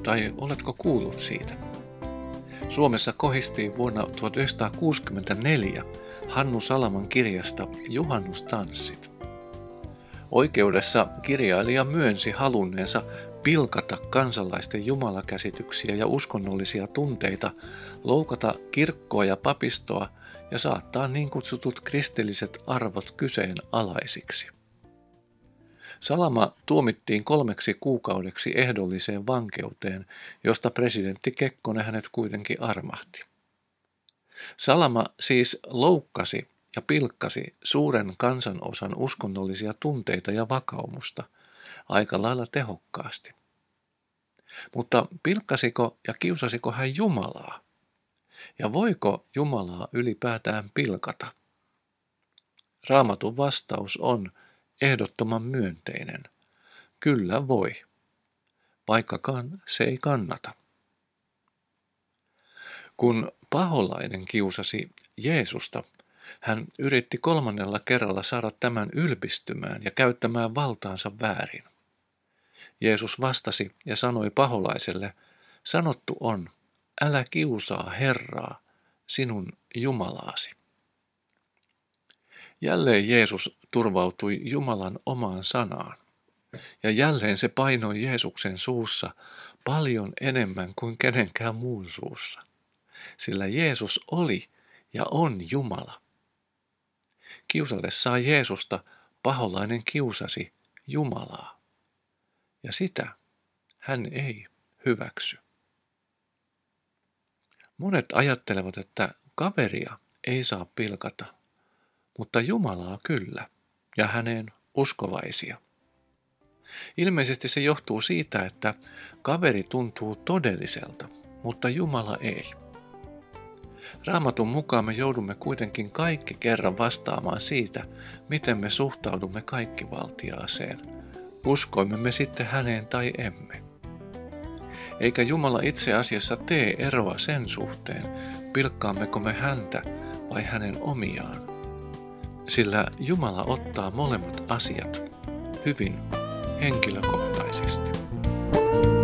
tai oletko kuullut siitä? Suomessa kohistiin vuonna 1964 Hannu Salaman kirjasta Juhannustanssit. Oikeudessa kirjailija myönsi halunneensa pilkata kansalaisten jumalakäsityksiä ja uskonnollisia tunteita, loukata kirkkoa ja papistoa ja saattaa niin kutsutut kristilliset arvot kyseenalaisiksi. Salama tuomittiin 3 kuukaudeksi ehdolliseen vankeuteen, josta presidentti Kekkonen hänet kuitenkin armahti. Salama siis loukkasi ja pilkkasi suuren kansanosan uskonnollisia tunteita ja vakaumusta aika lailla tehokkaasti. Mutta pilkkasiko ja kiusasiko hän Jumalaa? Ja voiko Jumalaa ylipäätään pilkata? Raamatun vastaus on ehdottoman myönteinen. Kyllä voi, vaikkakaan se ei kannata. Kun paholainen kiusasi Jeesusta, hän yritti 3. kerralla saada tämän ylpistymään ja käyttämään valtaansa väärin. Jeesus vastasi ja sanoi paholaiselle, sanottu on, älä kiusaa Herraa, sinun Jumalaasi. Jälleen Jeesus turvautui Jumalan omaan sanaan, ja jälleen se painoi Jeesuksen suussa paljon enemmän kuin kenenkään muun suussa, sillä Jeesus oli ja on Jumala. Kiusatessaan Jeesusta paholainen kiusasi Jumalaa, ja sitä hän ei hyväksy. Monet ajattelevat, että kaveria ei saa pilkata, mutta Jumalaa kyllä, ja häneen uskovaisia. Ilmeisesti se johtuu siitä, että kaveri tuntuu todelliselta, mutta Jumala ei. Raamatun mukaan me joudumme kuitenkin kaikki kerran vastaamaan siitä, miten me suhtaudumme kaikkivaltiaaseen, uskoimme me sitten häneen tai emme. Eikä Jumala itse asiassa tee eroa sen suhteen, pilkkaammeko me häntä vai hänen omiaan, sillä Jumala ottaa molemmat asiat hyvin henkilökohtaisesti.